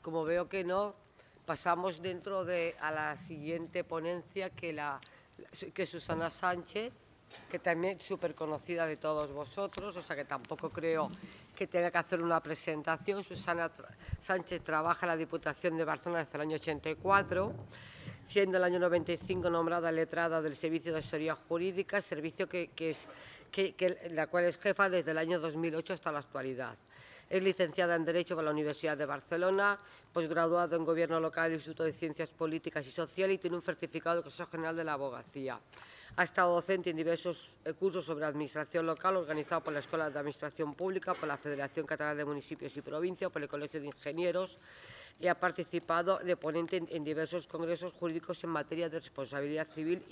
como veo que no, pasamos a la siguiente ponencia, que es Susana Sánchez, que también es súper conocida de todos vosotros, o sea que tampoco creo que tenga que hacer una presentación. Susana Sánchez trabaja en la Diputación de Barcelona desde el año 84, siendo el año 95 nombrada letrada del Servicio de Asesoría Jurídica, servicio la cual es jefa desde el año 2008 hasta la actualidad. Es licenciada en Derecho por la Universidad de Barcelona, posgraduado en Gobierno Local del Instituto de Ciencias Políticas y Sociales y tiene un certificado del Consejo General de la Abogacía. Ha estado docente en diversos cursos sobre administración local organizados por la Escuela de Administración Pública, por la Federación Catalana de Municipios y Provincias, por el Colegio de Ingenieros, y ha participado de ponente en diversos congresos jurídicos en materia de responsabilidad civil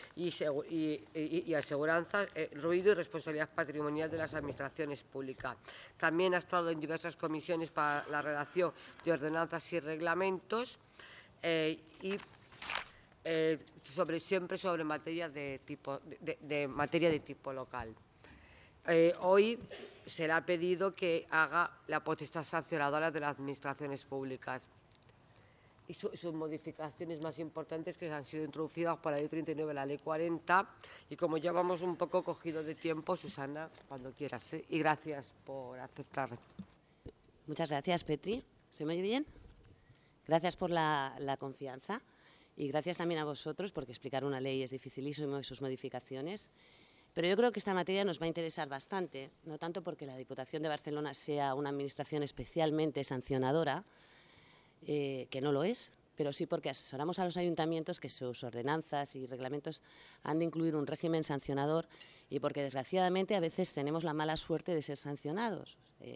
y aseguranza, ruido y responsabilidad patrimonial de las administraciones públicas. También ha estado en diversas comisiones para la redacción de ordenanzas y reglamentos siempre sobre materia de tipo local. Hoy se le ha pedido que haga la potestad sancionadora de las administraciones públicas y sus modificaciones más importantes, que han sido introducidas por la Ley 39 y la Ley 40. Y como ya vamos un poco cogido de tiempo, Susana, cuando quieras, y gracias por aceptar. Muchas gracias, Petri. ¿Se me oye bien? Gracias por la confianza y gracias también a vosotros, porque explicar una ley es dificilísimo y sus modificaciones. Pero yo creo que esta materia nos va a interesar bastante, no tanto porque la Diputación de Barcelona sea una administración especialmente sancionadora, que no lo es, pero sí porque asesoramos a los ayuntamientos que sus ordenanzas y reglamentos han de incluir un régimen sancionador y porque, desgraciadamente, a veces tenemos la mala suerte de ser sancionados.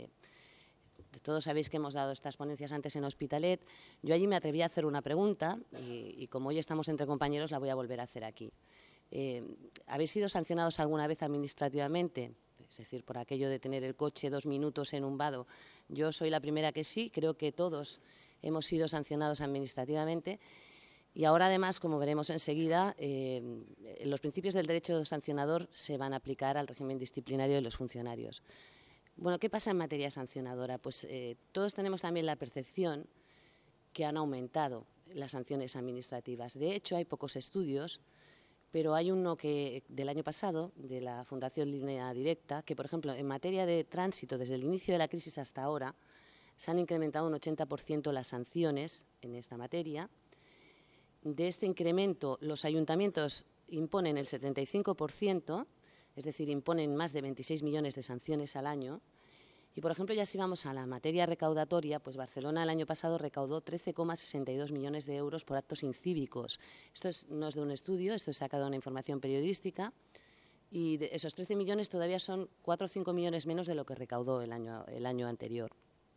Todos sabéis que hemos dado estas ponencias antes en Hospitalet. Yo allí me atreví a hacer una pregunta y como hoy estamos entre compañeros la voy a volver a hacer aquí. ¿Habéis sido sancionados alguna vez administrativamente? Es decir, por aquello de tener el coche 2 minutos en un vado. Yo soy la primera que sí, creo que todos hemos sido sancionados administrativamente. Y ahora, además, como veremos enseguida, los principios del derecho sancionador se van a aplicar al régimen disciplinario de los funcionarios. Bueno, ¿qué pasa en materia sancionadora? Pues todos tenemos también la percepción que han aumentado las sanciones administrativas. De hecho, hay pocos estudios, pero hay uno del año pasado, de la Fundación Línea Directa, que, por ejemplo, en materia de tránsito, desde el inicio de la crisis hasta ahora, se han incrementado un 80% las sanciones en esta materia. De este incremento, los ayuntamientos imponen el 75%, es decir, imponen más de 26 millones de sanciones al año. Y, por ejemplo, ya si vamos a la materia recaudatoria, pues Barcelona el año pasado recaudó 13,62 millones de euros por actos incívicos. Esto no es de un estudio, esto es sacado de una información periodística. Y de esos 13 millones todavía son 4 o 5 millones menos de lo que recaudó el año anterior.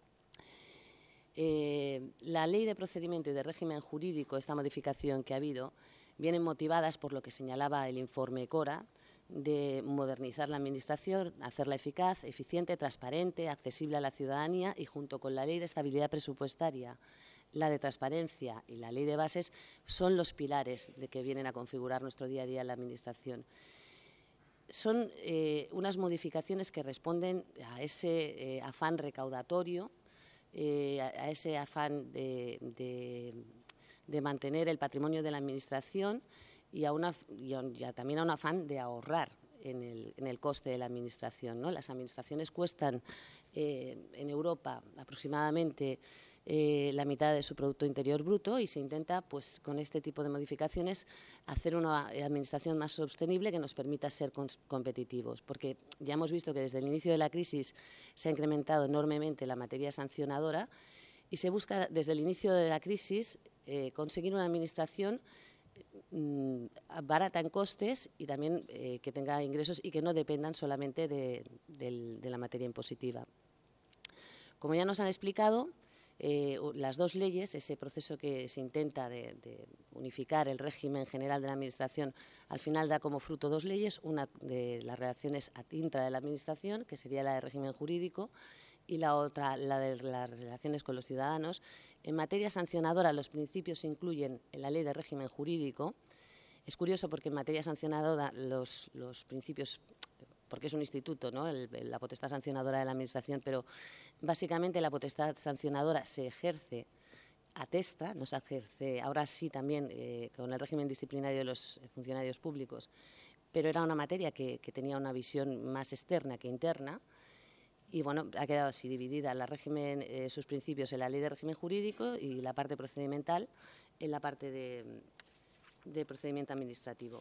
La Ley de Procedimiento y de Régimen Jurídico, esta modificación que ha habido, vienen motivadas por lo que señalaba el informe Cora, de modernizar la Administración, hacerla eficaz, eficiente, transparente, accesible a la ciudadanía y, junto con la Ley de Estabilidad Presupuestaria, la de Transparencia y la Ley de Bases, son los pilares de que vienen a configurar nuestro día a día en la Administración. Son unas modificaciones que responden a ese afán recaudatorio, a ese afán de mantener el patrimonio de la Administración y también a un afán de ahorrar en el coste de la Administración, ¿no? Las Administraciones cuestan en Europa aproximadamente la mitad de su Producto Interior Bruto y se intenta, pues, con este tipo de modificaciones, hacer una Administración más sostenible que nos permita ser competitivos. Porque ya hemos visto que desde el inicio de la crisis se ha incrementado enormemente la materia sancionadora y se busca desde el inicio de la crisis conseguir una Administración barata en costes y también que tenga ingresos y que no dependan solamente de la materia impositiva. Como ya nos han explicado, las dos leyes, ese proceso que se intenta de unificar el régimen general de la Administración, al final da como fruto dos leyes, una de las relaciones intra de la Administración, que sería la de régimen jurídico, y la otra, la de las relaciones con los ciudadanos. En materia sancionadora, los principios se incluyen en la Ley de Régimen Jurídico. Es curioso porque en materia sancionadora los principios, porque es un instituto, ¿no?, la potestad sancionadora de la Administración, pero básicamente la potestad sancionadora se ejerce atesta, no se ejerce, ahora sí también con el régimen disciplinario de los funcionarios públicos, pero era una materia que tenía una visión más externa que interna. Y bueno, ha quedado así dividida sus principios en la ley de régimen jurídico y la parte procedimental en la parte de procedimiento administrativo.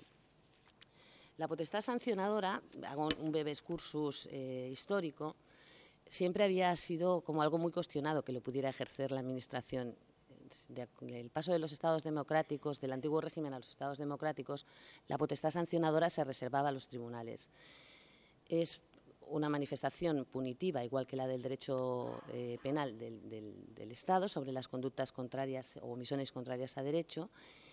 La potestad sancionadora, hago un breve excursus histórico, siempre había sido como algo muy cuestionado que lo pudiera ejercer la Administración. El paso de los estados democráticos, del antiguo régimen a los estados democráticos, la potestad sancionadora se reservaba a los tribunales. Es una manifestación punitiva, igual que la del derecho penal del Estado, sobre las conductas contrarias o omisiones contrarias a derecho.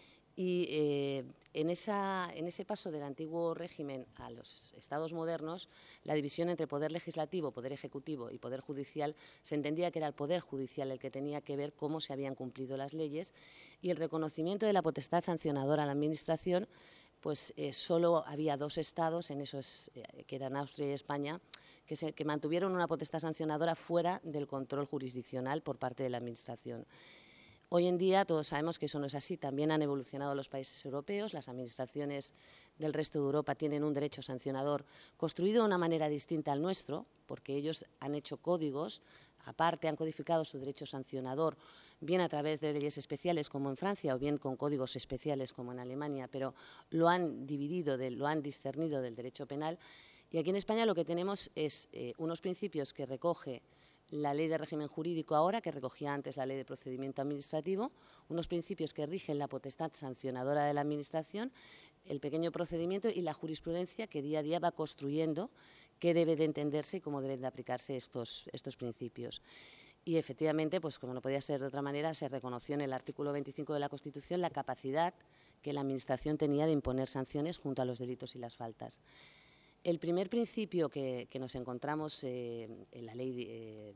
Y en ese paso del antiguo régimen a los estados modernos, la división entre poder legislativo, poder ejecutivo y poder judicial, se entendía que era el poder judicial el que tenía que ver cómo se habían cumplido las leyes, y el reconocimiento de la potestad sancionadora a la Administración, pues solo había 2 estados, en esos, que eran Austria y España, que mantuvieron una potestad sancionadora fuera del control jurisdiccional por parte de la Administración. Hoy en día todos sabemos que eso no es así. También han evolucionado los países europeos, las administraciones del resto de Europa tienen un derecho sancionador construido de una manera distinta al nuestro, porque ellos han hecho códigos, aparte han codificado su derecho sancionador, bien a través de leyes especiales como en Francia o bien con códigos especiales como en Alemania, pero lo han dividido, lo han discernido del derecho penal. Y aquí en España lo que tenemos es unos principios que recoge la ley de régimen jurídico ahora, que recogía antes la ley de procedimiento administrativo, unos principios que rigen la potestad sancionadora de la Administración, el pequeño procedimiento y la jurisprudencia que día a día va construyendo qué debe de entenderse y cómo deben de aplicarse estos principios. Y efectivamente, pues como no podía ser de otra manera, se reconoció en el artículo 25 de la Constitución la capacidad que la Administración tenía de imponer sanciones junto a los delitos y las faltas. El primer principio que nos encontramos en la ley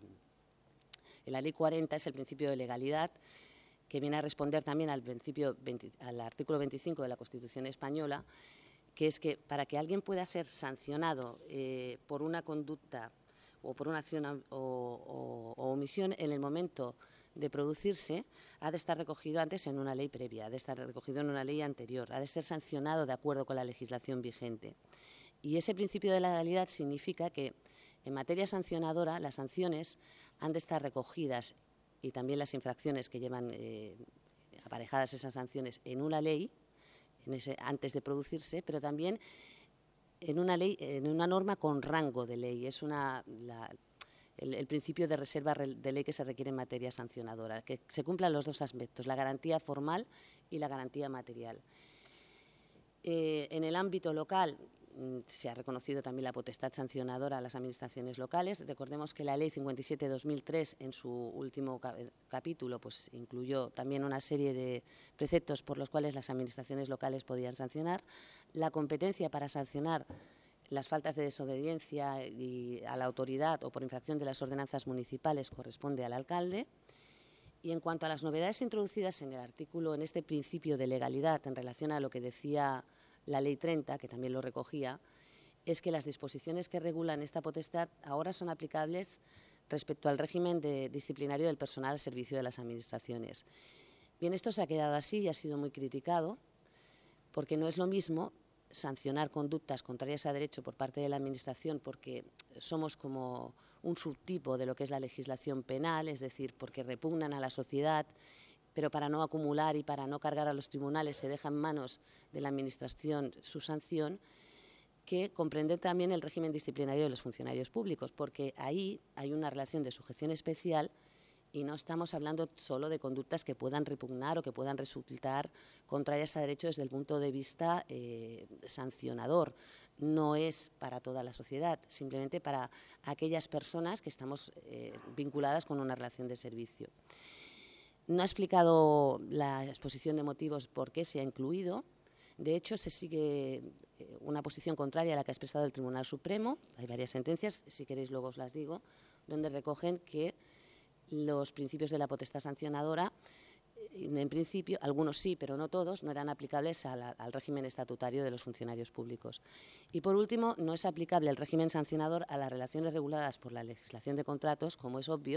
40 es el principio de legalidad, que viene a responder también al artículo 25 de la Constitución española, que es que para que alguien pueda ser sancionado por una conducta o por una acción o omisión en el momento de producirse, ha de estar recogido antes en una ley previa, ha de estar recogido en una ley anterior, ha de ser sancionado de acuerdo con la legislación vigente. Y ese principio de legalidad significa que en materia sancionadora las sanciones han de estar recogidas y también las infracciones que llevan aparejadas esas sanciones en una ley antes de producirse, pero también en una ley, en una norma con rango de ley. Es el principio de reserva de ley que se requiere en materia sancionadora, que se cumplan los 2 aspectos, la garantía formal y la garantía material. En el ámbito local se ha reconocido también la potestad sancionadora a las administraciones locales. Recordemos que la Ley 57/2003, en su último capítulo, pues incluyó también una serie de preceptos por los cuales las administraciones locales podían sancionar. La competencia para sancionar las faltas de desobediencia a la autoridad o por infracción de las ordenanzas municipales corresponde al alcalde. Y en cuanto a las novedades introducidas en este principio de legalidad en relación a lo que decía la Ley 30, que también lo recogía, es que las disposiciones que regulan esta potestad ahora son aplicables respecto al régimen disciplinario del personal al servicio de las administraciones. Bien, esto se ha quedado así y ha sido muy criticado, porque no es lo mismo sancionar conductas contrarias a derecho por parte de la Administración, porque somos como un subtipo de lo que es la legislación penal, es decir, porque repugnan a la sociedad, pero para no acumular y para no cargar a los tribunales se deja en manos de la Administración su sanción, que comprende también el régimen disciplinario de los funcionarios públicos, porque ahí hay una relación de sujeción especial y no estamos hablando solo de conductas que puedan repugnar o que puedan resultar contrarias a derecho desde el punto de vista sancionador. No es para toda la sociedad, simplemente para aquellas personas que estamos vinculadas con una relación de servicio. No ha explicado la exposición de motivos por qué se ha incluido. De hecho, se sigue una posición contraria a la que ha expresado el Tribunal Supremo. Hay varias sentencias, si queréis luego os las digo, donde recogen que los principios de la potestad sancionadora, en principio, algunos sí, pero no todos, no eran aplicables al régimen estatutario de los funcionarios públicos. Y por último, no es aplicable el régimen sancionador a las relaciones reguladas por la legislación de contratos, como es obvio,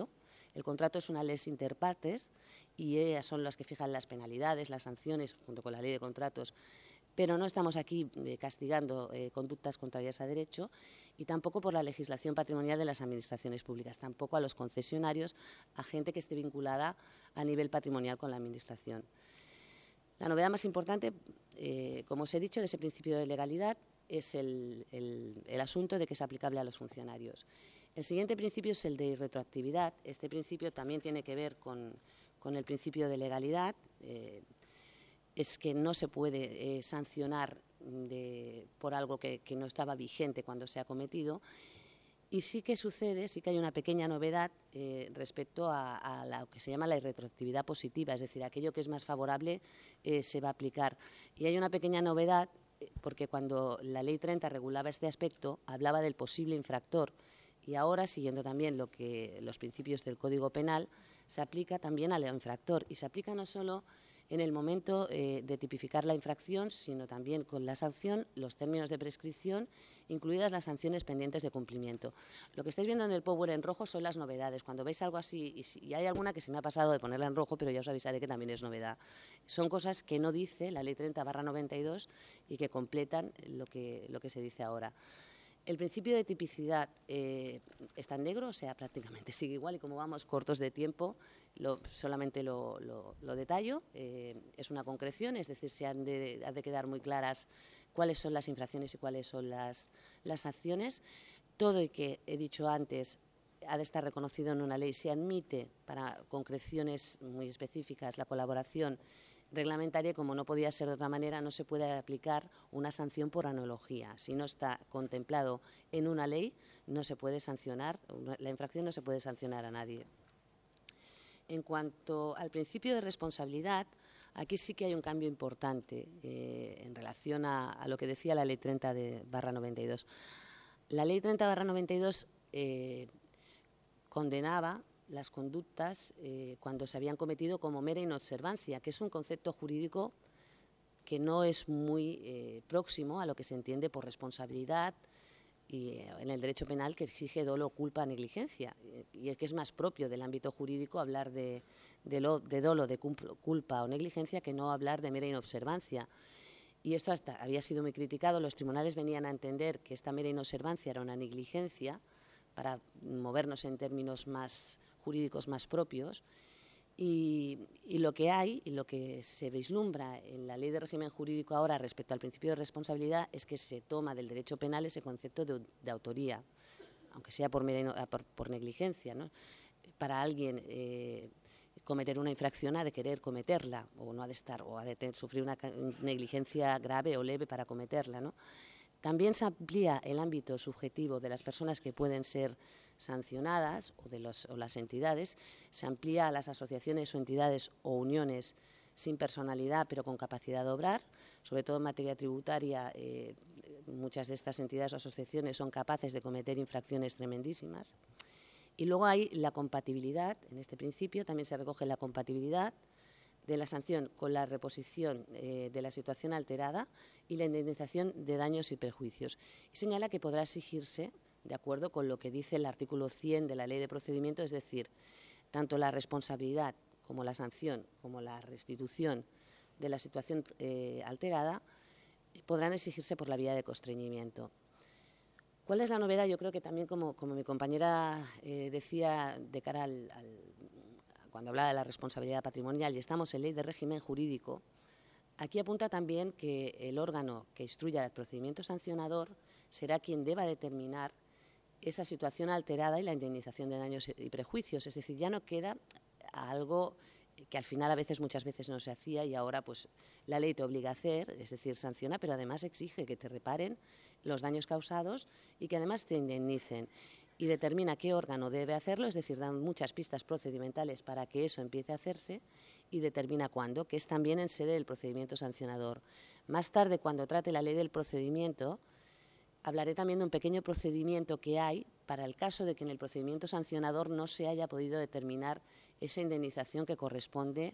El contrato es una lex inter partes y ellas son las que fijan las penalidades, las sanciones, junto con la ley de contratos, pero no estamos aquí castigando conductas contrarias a derecho y tampoco por la legislación patrimonial de las administraciones públicas, tampoco a los concesionarios, a gente que esté vinculada a nivel patrimonial con la administración. La novedad más importante, como os he dicho, de ese principio de legalidad es el asunto de que es aplicable a los funcionarios. El siguiente principio es el de irretroactividad. Este principio también tiene que ver con el principio de legalidad. Es que no se puede sancionar por algo que no estaba vigente cuando se ha cometido. Y sí que sucede, sí que hay una pequeña novedad respecto a lo que se llama la irretroactividad positiva, es decir, aquello que es más favorable se va a aplicar. Y hay una pequeña novedad porque cuando la Ley 30 regulaba este aspecto, hablaba del posible infractor y ahora, siguiendo también los principios del Código Penal, se aplica también al infractor y se aplica no solo en el momento de tipificar la infracción, sino también con la sanción, los términos de prescripción, incluidas las sanciones pendientes de cumplimiento. Lo que estáis viendo en el Power en rojo son las novedades. Cuando veis algo así, y hay alguna que se me ha pasado de ponerla en rojo, pero ya os avisaré que también es novedad. Son cosas que no dice la Ley 30/92 y que completan lo que se dice ahora. El principio de tipicidad está en negro, o sea, prácticamente sigue igual y como vamos cortos de tiempo, solamente lo detallo. Es una concreción, es decir, ha de quedar muy claras cuáles son las infracciones y cuáles son las acciones. Todo y que he dicho antes ha de estar reconocido en una ley. Se admite para concreciones muy específicas la colaboración reglamentaria, como no podía ser de otra manera, no se puede aplicar una sanción por analogía. Si no está contemplado en una ley, no se puede sancionar, la infracción no se puede sancionar a nadie. En cuanto al principio de responsabilidad, aquí sí que hay un cambio importante en relación a lo que decía la Ley 30/92. La Ley 30/92 condenaba las conductas cuando se habían cometido como mera inobservancia, que es un concepto jurídico que no es muy próximo a lo que se entiende por responsabilidad y en el derecho penal, que exige dolo, culpa, negligencia, y es que es más propio del ámbito jurídico hablar de dolo, de culpa o negligencia, que no hablar de mera inobservancia. Y esto hasta había sido muy criticado. Los tribunales venían a entender que esta mera inobservancia era una negligencia, para movernos en términos más jurídicos más propios, y lo que hay y lo que se vislumbra en la Ley de Régimen Jurídico ahora respecto al principio de responsabilidad es que se toma del derecho penal ese concepto de autoría, aunque sea por negligencia, ¿no? Para alguien cometer una infracción ha de querer cometerla, o no ha de estar, o ha de sufrir una negligencia grave o leve para cometerla, ¿no? También se amplía el ámbito subjetivo de las personas que pueden ser sancionadas o las entidades, se amplía a las asociaciones o entidades o uniones sin personalidad pero con capacidad de obrar, sobre todo en materia tributaria. Muchas de estas entidades o asociaciones son capaces de cometer infracciones tremendísimas. Y luego hay la compatibilidad, en este principio también se recoge la compatibilidad de la sanción con la reposición de la situación alterada y la indemnización de daños y perjuicios. Y señala que podrá exigirse, de acuerdo con lo que dice el artículo 100 de la Ley de Procedimiento, es decir, tanto la responsabilidad como la sanción, como la restitución de la situación alterada, podrán exigirse por la vía de constreñimiento. ¿Cuál es la novedad? Yo creo que también, como mi compañera decía, de cara cuando hablaba de la responsabilidad patrimonial, y estamos en Ley de Régimen Jurídico, aquí apunta también que el órgano que instruya el procedimiento sancionador será quien deba determinar esa situación alterada y la indemnización de daños y prejuicios. Es decir, ya no queda algo que al final muchas veces no se hacía y ahora pues la ley te obliga a hacer, es decir, sanciona, pero además exige que te reparen los daños causados y que además te indemnicen. Y determina qué órgano debe hacerlo, es decir, dan muchas pistas procedimentales para que eso empiece a hacerse y determina cuándo, que es también en sede del procedimiento sancionador. Más tarde, cuando trate la ley del procedimiento, hablaré también de un pequeño procedimiento que hay para el caso de que en el procedimiento sancionador no se haya podido determinar esa indemnización que corresponde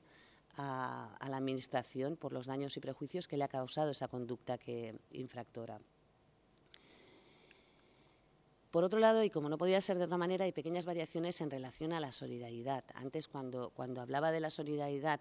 a la Administración por los daños y prejuicios que le ha causado esa conducta infractora. Por otro lado, y como no podía ser de otra manera, hay pequeñas variaciones en relación a la solidaridad. Antes, cuando hablaba de la solidaridad,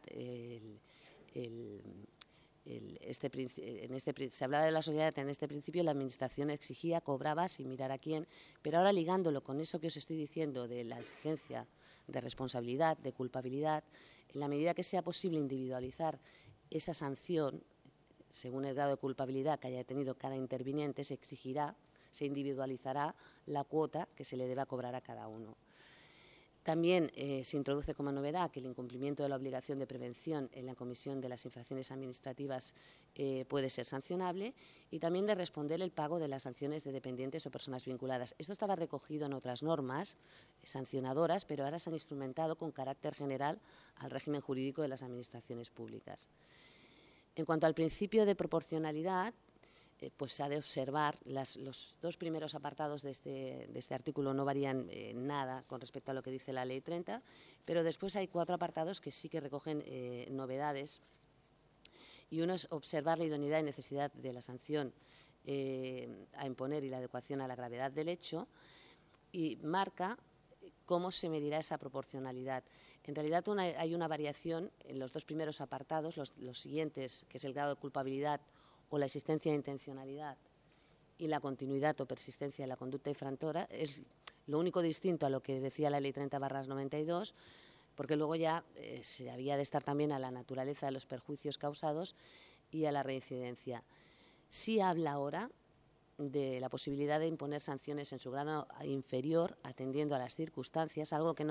se hablaba de la solidaridad en este principio, la Administración exigía, cobraba sin mirar a quién, pero ahora ligándolo con eso que os estoy diciendo de la exigencia de responsabilidad, de culpabilidad, en la medida que sea posible individualizar esa sanción, según el grado de culpabilidad que haya tenido cada interviniente, se exigirá, se individualizará la cuota que se le deba cobrar a cada uno. También se introduce como novedad que el incumplimiento de la obligación de prevención en la comisión de las infracciones administrativas puede ser sancionable, y también de responder el pago de las sanciones de dependientes o personas vinculadas. Esto estaba recogido en otras normas sancionadoras, pero ahora se han instrumentado con carácter general al régimen jurídico de las administraciones públicas. En cuanto al principio de proporcionalidad, pues se ha de observar, los dos primeros apartados de este artículo no varían nada con respecto a lo que dice la Ley 30, pero después hay 4 apartados que sí que recogen novedades, y uno es observar la idoneidad y necesidad de la sanción a imponer y la adecuación a la gravedad del hecho, y marca cómo se medirá esa proporcionalidad. En realidad hay una variación en los 2 primeros apartados, los siguientes, que es el grado de culpabilidad o la existencia de intencionalidad y la continuidad o persistencia de la conducta infractora. Es lo único distinto a lo que decía la Ley 30/92, porque luego ya se había de estar también a la naturaleza de los perjuicios causados y a la reincidencia. Sí habla ahora de la posibilidad de imponer sanciones en su grado inferior, atendiendo a las circunstancias, algo que no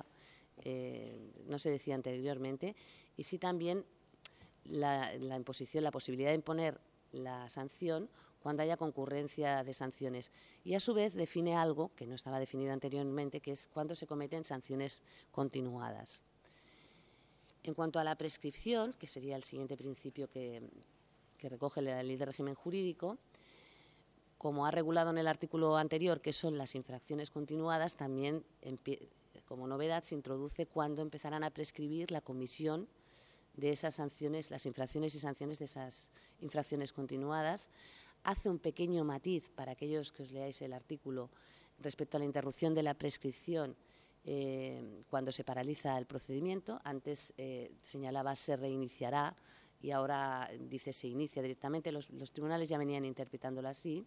se decía anteriormente, y sí también la posibilidad de imponer la sanción cuando haya concurrencia de sanciones. Y a su vez define algo que no estaba definido anteriormente, que es cuando se cometen sanciones continuadas. En cuanto a la prescripción, que sería el siguiente principio que recoge la Ley de Régimen Jurídico, como ha regulado en el artículo anterior, que son las infracciones continuadas, también como novedad se introduce cuándo empezarán a prescribir la comisión de esas sanciones, las infracciones y sanciones de esas infracciones continuadas. Hace un pequeño matiz para aquellos que os leáis el artículo respecto a la interrupción de la prescripción cuando se paraliza el procedimiento. Antes señalaba se reiniciará y ahora dice se inicia directamente. Los tribunales ya venían interpretándolo así.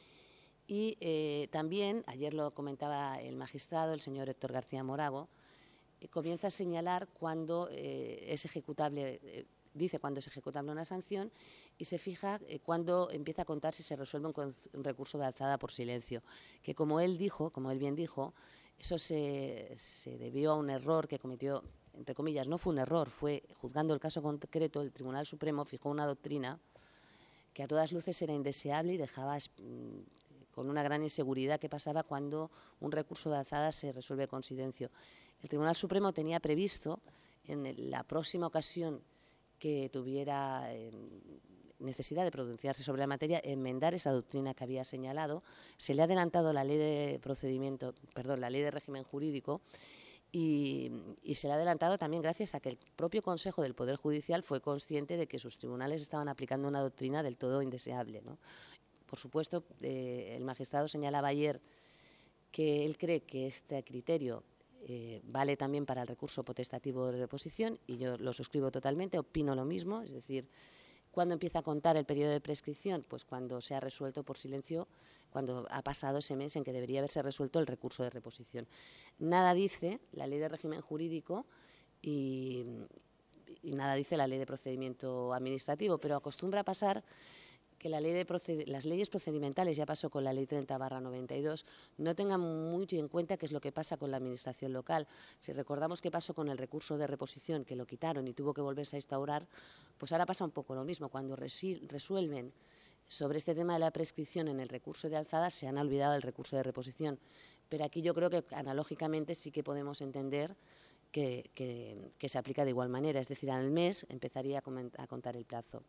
Y también, ayer lo comentaba el magistrado, el señor Héctor García Morago, comienza a señalar cuándo es ejecutable, dice cuándo es ejecutable una sanción, y se fija cuándo empieza a contar si se resuelve un recurso de alzada por silencio, que como él bien dijo, eso se debió a un error que cometió, entre comillas, no fue un error, fue juzgando el caso concreto, el Tribunal Supremo fijó una doctrina que a todas luces era indeseable y dejaba con una gran inseguridad qué pasaba cuando un recurso de alzada se resuelve con silencio. El Tribunal Supremo tenía previsto, en la próxima ocasión que tuviera necesidad de pronunciarse sobre la materia, enmendar esa doctrina que había señalado. Se le ha adelantado la Ley de la Ley de Régimen Jurídico, y se le ha adelantado también gracias a que el propio Consejo del Poder Judicial fue consciente de que sus tribunales estaban aplicando una doctrina del todo indeseable, ¿no? Por supuesto, el magistrado señalaba ayer que él cree que este criterio vale también para el recurso potestativo de reposición, y yo lo suscribo totalmente, opino lo mismo, es decir, ¿cuándo empieza a contar el periodo de prescripción? Pues cuando se ha resuelto por silencio, cuando ha pasado ese mes en que debería haberse resuelto el recurso de reposición. Nada dice la Ley de Régimen Jurídico y nada dice la Ley de Procedimiento Administrativo, pero acostumbra a pasar que las leyes procedimentales, ya pasó con la Ley 30/92, no tengan muy en cuenta qué es lo que pasa con la administración local. Si recordamos qué pasó con el recurso de reposición, que lo quitaron y tuvo que volverse a instaurar, pues ahora pasa un poco lo mismo. Cuando resuelven sobre este tema de la prescripción en el recurso de alzada, se han olvidado del recurso de reposición. Pero aquí yo creo que analógicamente sí que podemos entender que se aplica de igual manera, es decir, al mes empezaría a contar el plazo.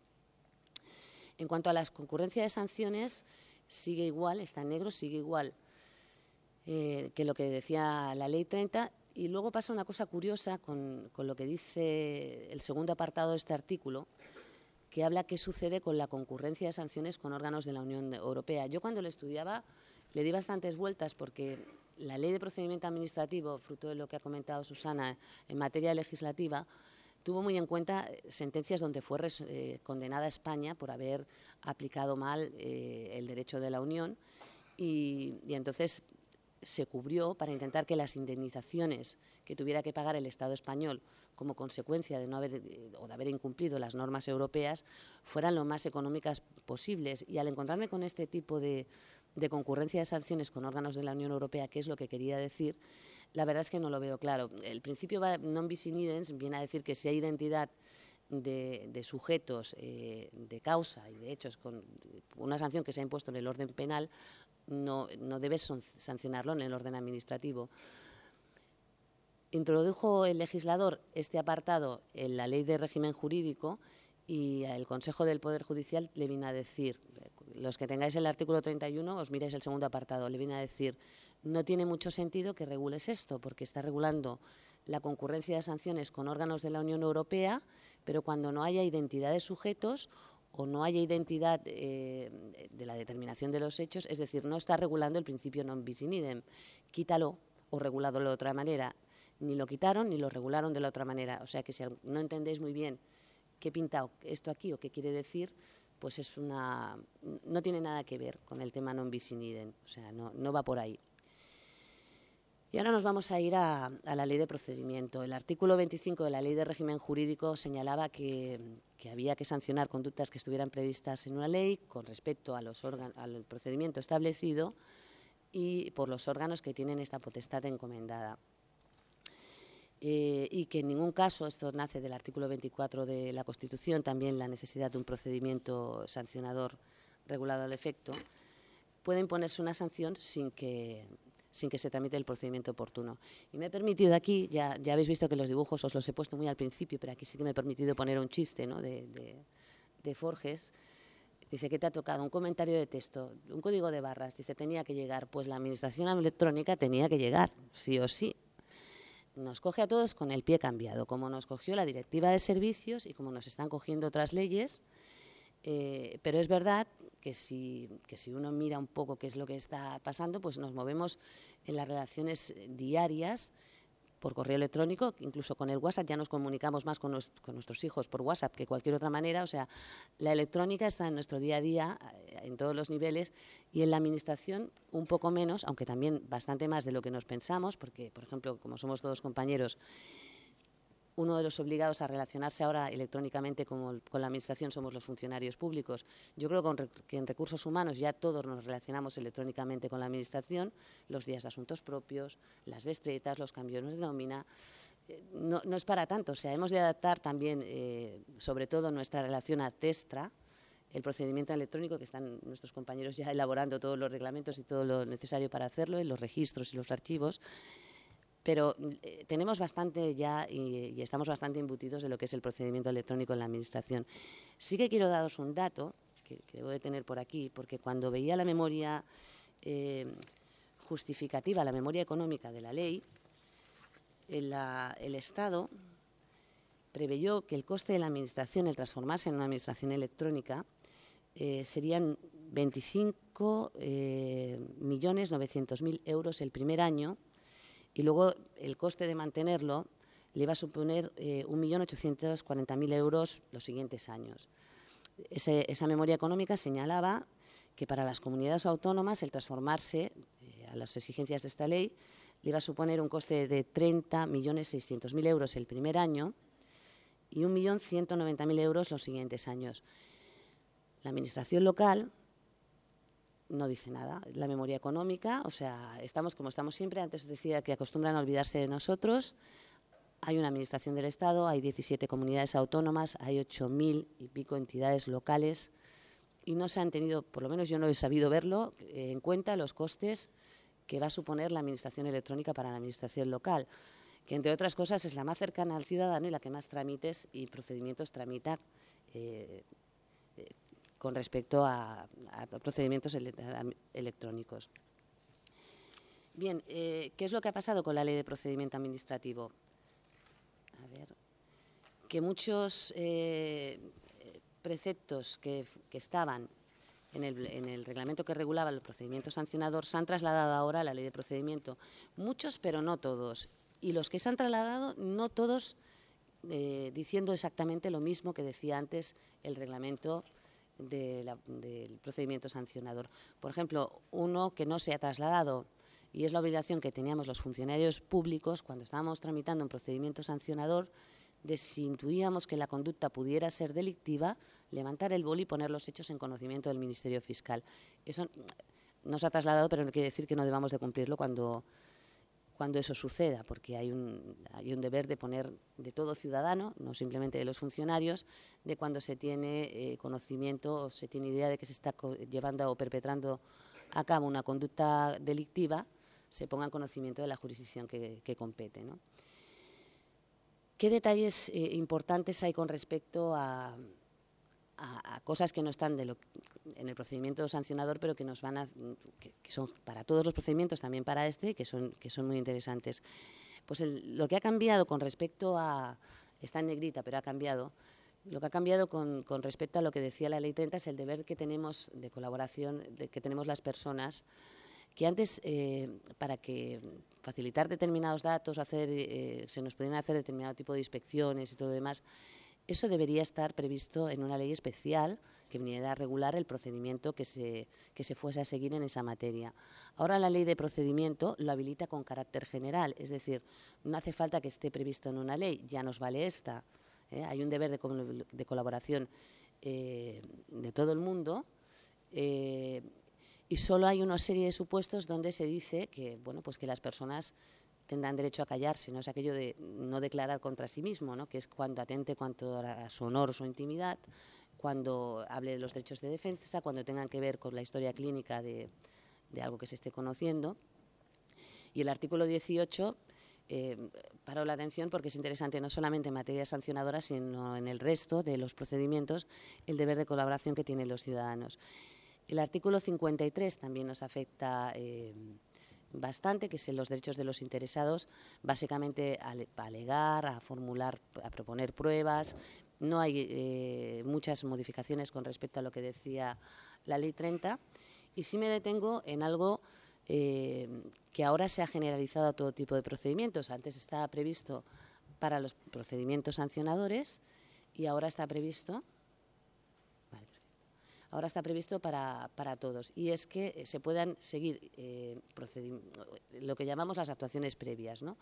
En cuanto a las concurrencias de sanciones, sigue igual, está en negro, sigue igual que lo que decía la Ley 30, y luego pasa una cosa curiosa con lo que dice el segundo apartado de este artículo, que habla qué sucede con la concurrencia de sanciones con órganos de la Unión Europea. Yo cuando lo estudiaba le di bastantes vueltas porque la Ley de Procedimiento Administrativo, fruto de lo que ha comentado Susana en materia legislativa, tuvo muy en cuenta sentencias donde fue condenada España por haber aplicado mal el derecho de la Unión y entonces se cubrió para intentar que las indemnizaciones que tuviera que pagar el Estado español como consecuencia de no haber o de haber incumplido las normas europeas fueran lo más económicas posibles. Y al encontrarme con este tipo de concurrencia de sanciones con órganos de la Unión Europea, que es lo que quería decir, la verdad es que no lo veo claro. El principio non bis in idem viene a decir que si hay identidad de sujetos de causa y de hechos con una sanción que se ha impuesto en el orden penal, no debes sancionarlo en el orden administrativo. Introdujo el legislador este apartado en la Ley de Régimen Jurídico y el Consejo del Poder Judicial le vino a decir, los que tengáis el artículo 31, os miráis el segundo apartado, le vino a decir, no tiene mucho sentido que regules esto, porque está regulando la concurrencia de sanciones con órganos de la Unión Europea, pero cuando no haya identidad de sujetos o no haya identidad de la determinación de los hechos, es decir, no está regulando el principio non bis in idem, quítalo o regulado de otra manera. Ni lo quitaron ni lo regularon de la otra manera. O sea que si no entendéis muy bien qué pinta esto aquí o qué quiere decir, pues no tiene nada que ver con el tema non bis in idem, o sea, no va por ahí. Y ahora nos vamos a ir a la Ley de Procedimiento. El artículo 25 de la Ley de Régimen Jurídico señalaba que había que sancionar conductas que estuvieran previstas en una ley con respecto al procedimiento establecido y por los órganos que tienen esta potestad encomendada. Y que en ningún caso, esto nace del artículo 24 de la Constitución, también la necesidad de un procedimiento sancionador regulado al efecto, puede imponerse una sanción sin que se tramite el procedimiento oportuno. Y me he permitido aquí, ya habéis visto que los dibujos os los he puesto muy al principio, pero aquí sí que me he permitido poner un chiste, ¿no?, de Forges. Dice, ¿qué te ha tocado? Un comentario de texto, un código de barras. Dice, tenía que llegar. Pues la administración electrónica tenía que llegar, sí o sí. Nos coge a todos con el pie cambiado, como nos cogió la Directiva de Servicios y como nos están cogiendo otras leyes, pero es verdad que si uno mira un poco qué es lo que está pasando, pues nos movemos en las relaciones diarias por correo electrónico, incluso con el WhatsApp, ya nos comunicamos más con nuestros hijos por WhatsApp que cualquier otra manera. O sea, la electrónica está en nuestro día a día, en todos los niveles, y en la administración un poco menos, aunque también bastante más de lo que nos pensamos, porque, por ejemplo, como somos todos compañeros, uno de los obligados a relacionarse ahora electrónicamente con la administración somos los funcionarios públicos. Yo creo que en recursos humanos ya todos nos relacionamos electrónicamente con la administración, los días de asuntos propios, las bestretas, los cambios de nómina. No es para tanto, o sea, hemos de adaptar también, sobre todo nuestra relación a Testra, el procedimiento electrónico, que están nuestros compañeros ya elaborando todos los reglamentos y todo lo necesario para hacerlo, y los registros y los archivos. Pero tenemos bastante ya y estamos bastante embutidos de lo que es el procedimiento electrónico en la Administración. Sí que quiero daros un dato, que debo de tener por aquí, porque cuando veía la memoria justificativa, la memoria económica de la ley, el Estado preveyó que el coste de la Administración, el transformarse en una Administración electrónica, serían 25.900.000 euros el primer año, y luego el coste de mantenerlo le iba a suponer 1.840.000 euros los siguientes años. Esa memoria económica señalaba que para las comunidades autónomas el transformarse a las exigencias de esta ley le iba a suponer un coste de 30.600.000 euros el primer año y 1.190.000 euros los siguientes años. La Administración local no dice nada. La memoria económica, o sea, estamos como estamos siempre. Antes os decía que acostumbran a olvidarse de nosotros. Hay una Administración del Estado, hay 17 comunidades autónomas, hay 8.000 y pico entidades locales y no se han tenido, por lo menos yo no he sabido verlo, en cuenta los costes que va a suponer la Administración electrónica para la Administración local, que entre otras cosas es la más cercana al ciudadano y la que más trámites y procedimientos tramita con respecto a procedimientos electrónicos. Bien, ¿qué es lo que ha pasado con la Ley de Procedimiento Administrativo? A ver, que muchos preceptos que estaban en el reglamento que regulaba el procedimiento sancionador se han trasladado ahora a la ley de procedimiento. Muchos, pero no todos. Y los que se han trasladado, no todos diciendo exactamente lo mismo que decía antes el reglamento del procedimiento sancionador. Por ejemplo, uno que no se ha trasladado, y es la obligación que teníamos los funcionarios públicos cuando estábamos tramitando un procedimiento sancionador, de si intuíamos que la conducta pudiera ser delictiva, levantar el boli y poner los hechos en conocimiento del Ministerio Fiscal. Eso no se ha trasladado, pero no quiere decir que no debamos de cumplirlo cuando eso suceda, porque hay un deber de poner de todo ciudadano, no simplemente de los funcionarios, de cuando se tiene conocimiento o se tiene idea de que se está llevando o perpetrando a cabo una conducta delictiva, se ponga en conocimiento de la jurisdicción que compete, ¿no? ¿Qué detalles importantes hay con respecto a cosas que no están en el procedimiento sancionador, pero que que son para todos los procedimientos, también para este, que son muy interesantes? Pues lo que ha cambiado con respecto a, está en negrita, pero ha cambiado, lo que ha cambiado con respecto a lo que decía la Ley 30 es el deber que tenemos de colaboración, que tenemos las personas, que antes, para facilitar determinados datos, se nos podían hacer determinado tipo de inspecciones y todo lo demás, eso debería estar previsto en una ley especial que viniera a regular el procedimiento que se fuese a seguir en esa materia. Ahora la ley de procedimiento lo habilita con carácter general, es decir, no hace falta que esté previsto en una ley, ya nos vale esta. Hay un deber de colaboración de todo el mundo, y solo hay una serie de supuestos donde se dice que, bueno, pues que las personas tendrán derecho a callarse, ¿no? Es aquello de no declarar contra sí mismo, ¿no? Que es cuando atente cuanto a su honor o su intimidad, cuando hable de los derechos de defensa, cuando tengan que ver con la historia clínica de algo que se esté conociendo. Y el artículo 18 paró la atención porque es interesante no solamente en materia sancionadora, sino en el resto de los procedimientos, el deber de colaboración que tienen los ciudadanos. El artículo 53 también nos afecta bastante, que es en los derechos de los interesados, básicamente a alegar, a formular, a proponer pruebas. No hay muchas modificaciones con respecto a lo que decía la Ley 30, y sí me detengo en algo que ahora se ha generalizado a todo tipo de procedimientos. Antes estaba previsto para los procedimientos sancionadores y ahora está previsto... Ahora está previsto para todos, y es que se puedan seguir lo que llamamos las actuaciones previas, ¿no?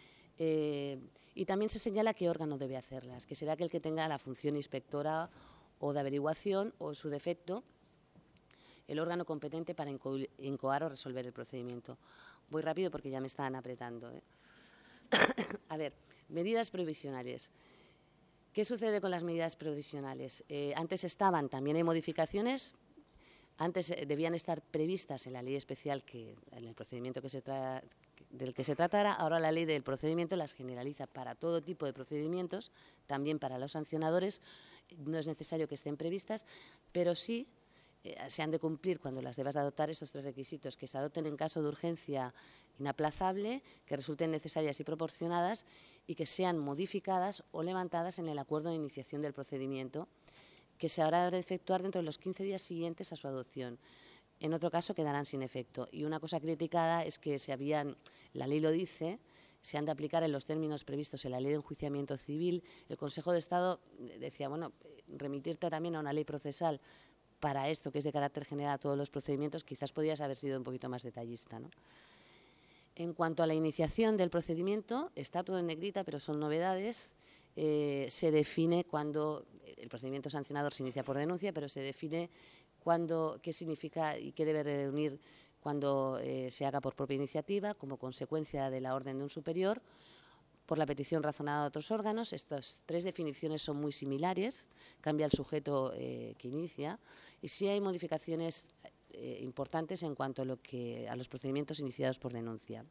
Y también se señala qué órgano debe hacerlas, que será aquel que tenga la función inspectora o de averiguación, o, en su defecto, el órgano competente para incoar o resolver el procedimiento. Voy rápido porque ya me están apretando, ¿eh? A ver, medidas provisionales. ¿Qué sucede con las medidas provisionales? Antes estaban, también hay modificaciones, antes debían estar previstas en la ley especial, en el procedimiento del que se tratara. Ahora la ley del procedimiento las generaliza para todo tipo de procedimientos, también para los sancionadores. No es necesario que estén previstas, pero sí se han de cumplir cuando las debas de adoptar estos tres requisitos: que se adopten en caso de urgencia inaplazable, que resulten necesarias y proporcionadas, y que sean modificadas o levantadas en el acuerdo de iniciación del procedimiento, que se habrá de efectuar dentro de los 15 días siguientes a su adopción. En otro caso quedarán sin efecto. Y una cosa criticada es que la ley lo dice, se han de aplicar en los términos previstos en la Ley de Enjuiciamiento Civil. El Consejo de Estado decía, bueno, remitirte también a una ley procesal para esto, que es de carácter general a todos los procedimientos, quizás podrías haber sido un poquito más detallista, ¿no? En cuanto a la iniciación del procedimiento, está todo en negrita, pero son novedades. Se define cuando el procedimiento sancionador se inicia por denuncia, pero se define qué significa y qué debe reunir cuando se haga por propia iniciativa, como consecuencia de la orden de un superior, por la petición razonada de otros órganos. Estas tres definiciones son muy similares, cambia el sujeto que inicia, y sí hay modificaciones importantes en cuanto a los procedimientos iniciados por denuncia.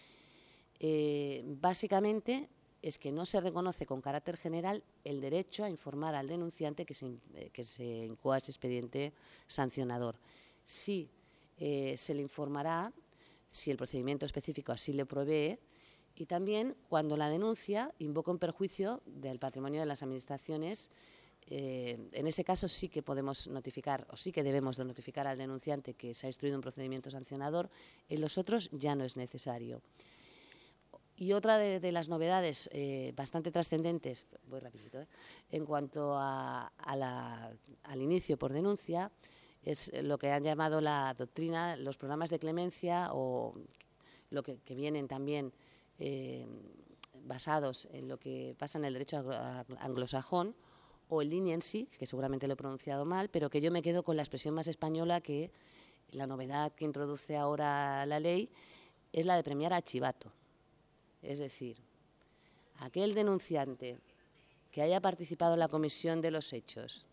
Básicamente es que no se reconoce con carácter general el derecho a informar al denunciante que se incoa ese expediente sancionador. Sí se le informará si el procedimiento específico así le provee, y también cuando la denuncia invoca un perjuicio del patrimonio de las administraciones En ese caso sí que podemos notificar, o sí que debemos de notificar al denunciante que se ha instruido un procedimiento sancionador. En los otros ya no es necesario. Y otra de las novedades bastante trascendentes, voy rapidito, en cuanto al inicio por denuncia, es lo que han llamado la doctrina, los programas de clemencia, o lo que vienen también basados en lo que pasa en el derecho anglosajón, o el leniency, que seguramente lo he pronunciado mal, pero que yo me quedo con la expresión más española, que la novedad que introduce ahora la ley es la de premiar al chivato. Es decir, aquel denunciante que haya participado en la comisión de los hechos,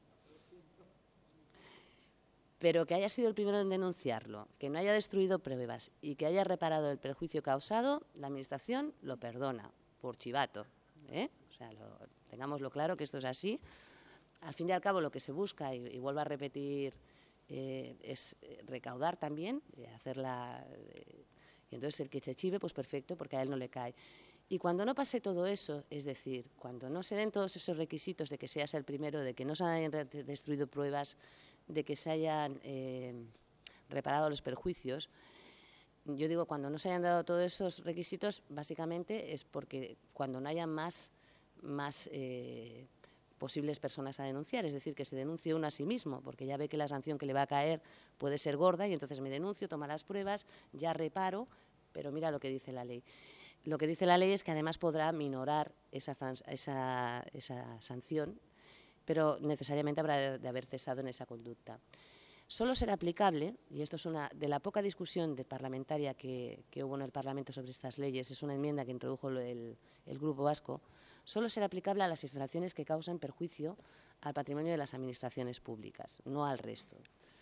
pero que haya sido el primero en denunciarlo, que no haya destruido pruebas y que haya reparado el perjuicio causado, la Administración lo perdona por chivato, ¿eh? O sea, tengámoslo claro que esto es así. Al fin y al cabo, lo que se busca, y vuelvo a repetir, es recaudar también, y entonces el que se chive, pues perfecto, porque a él no le cae. Y cuando no pase todo eso, es decir, cuando no se den todos esos requisitos de que seas el primero, de que no se hayan destruido pruebas, de que se hayan reparado los perjuicios, yo digo, cuando no se hayan dado todos esos requisitos, básicamente es porque cuando no haya más posibles personas a denunciar, es decir, que se denuncie uno a sí mismo, porque ya ve que la sanción que le va a caer puede ser gorda y entonces me denuncio, toma las pruebas, ya reparo, pero mira lo que dice la ley. Lo que dice la ley es que además podrá minorar esa sanción, pero necesariamente habrá de haber cesado en esa conducta. Solo será aplicable, y esto es una de la poca discusión parlamentaria que hubo en el Parlamento sobre estas leyes, es una enmienda que introdujo el Grupo Vasco, solo será aplicable a las infracciones que causan perjuicio al patrimonio de las administraciones públicas, no al resto.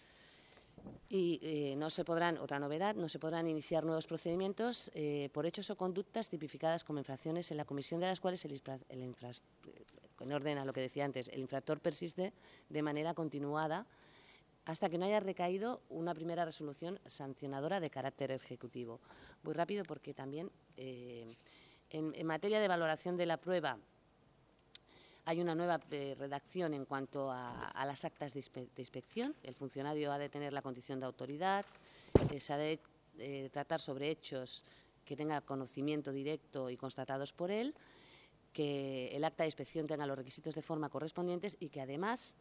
Y no se podrán, otra novedad, no se podrán iniciar nuevos procedimientos por hechos o conductas tipificadas como infracciones en la comisión de las cuales en orden a lo que decía antes, el infractor persiste de manera continuada hasta que no haya recaído una primera resolución sancionadora de carácter ejecutivo. Voy rápido porque también en materia de valoración de la prueba hay una nueva redacción en cuanto a las actas de inspección. El funcionario ha de tener la condición de autoridad, se ha de tratar sobre hechos que tenga conocimiento directo y constatados por él, que el acta de inspección tenga los requisitos de forma correspondientes y que además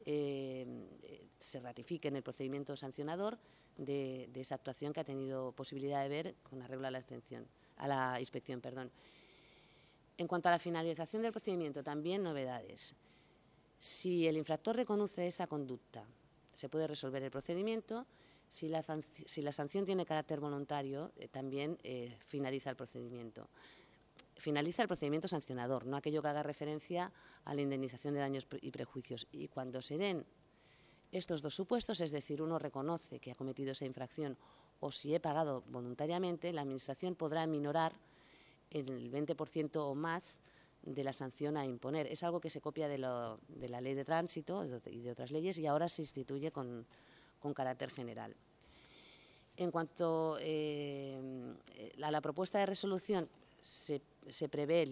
se ratifique en el procedimiento sancionador de esa actuación que ha tenido posibilidad de ver con arreglo a la inspección. En cuanto a la finalización del procedimiento, también novedades. Si el infractor reconoce esa conducta, se puede resolver el procedimiento. Si la sanción tiene carácter voluntario, también finaliza el procedimiento. Finaliza el procedimiento sancionador, no aquello que haga referencia a la indemnización de daños y perjuicios. Y cuando se den estos dos supuestos, es decir, uno reconoce que ha cometido esa infracción o si he pagado voluntariamente, la Administración podrá minorar el 20% o más de la sanción a imponer. Es algo que se copia de la Ley de Tránsito y de otras leyes y ahora se instituye con carácter general. En cuanto a la propuesta de resolución, se prevé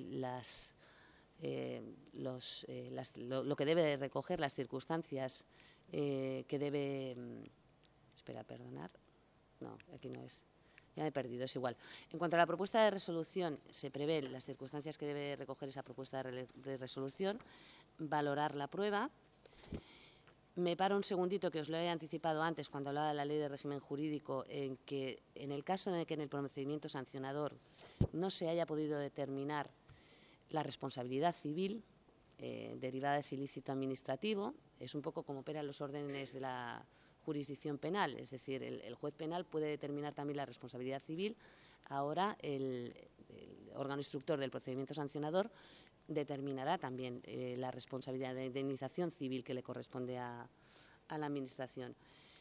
lo que debe de recoger, las circunstancias que debe... Espera, perdonar. No, aquí no es. Ya me he perdido, es igual. En cuanto a la propuesta de resolución, se prevé las circunstancias que debe recoger esa propuesta de resolución, valorar la prueba. Me paro un segundito, que os lo he anticipado antes cuando hablaba de la Ley de Régimen Jurídico, en que en el caso de que en el procedimiento sancionador no se haya podido determinar la responsabilidad civil derivada de ese ilícito administrativo, es un poco como operan los órdenes de la jurisdicción penal, es decir, el juez penal puede determinar también la responsabilidad civil. Ahora el órgano instructor del procedimiento sancionador determinará también la responsabilidad de indemnización civil que le corresponde a la Administración.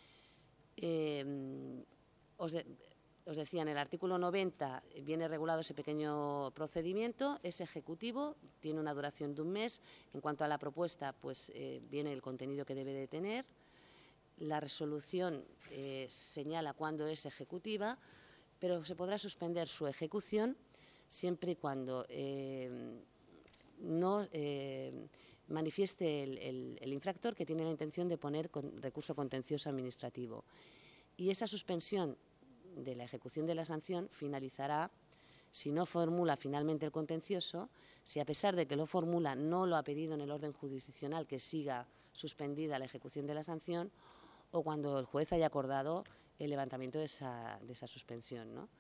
Os decía, en el artículo 90 viene regulado ese pequeño procedimiento, es ejecutivo, tiene una duración de un mes. En cuanto a la propuesta, pues viene el contenido que debe de tener. La resolución señala cuándo es ejecutiva, pero se podrá suspender su ejecución siempre y cuando no manifieste el infractor que tiene la intención de poner recurso contencioso administrativo. Y esa suspensión de la ejecución de la sanción finalizará si no formula finalmente el contencioso, si a pesar de que lo formula no lo ha pedido en el orden jurisdiccional que siga suspendida la ejecución de la sanción, o cuando el juez haya acordado el levantamiento de esa suspensión, ¿no?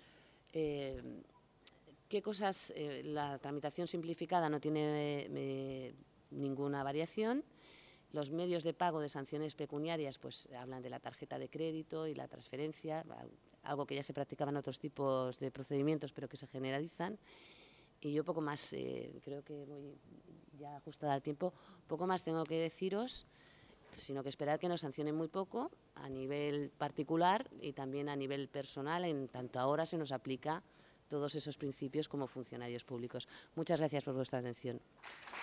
¿Qué cosas? La tramitación simplificada no tiene ninguna variación. Los medios de pago de sanciones pecuniarias pues hablan de la tarjeta de crédito y la transferencia, algo que ya se practicaba en otros tipos de procedimientos pero que se generalizan. Y yo poco más, creo que voy ya ajustada al tiempo, poco más tengo que deciros, sino que esperar que nos sancionen muy poco a nivel particular y también a nivel personal, en tanto ahora se nos aplica todos esos principios como funcionarios públicos. Muchas gracias por vuestra atención.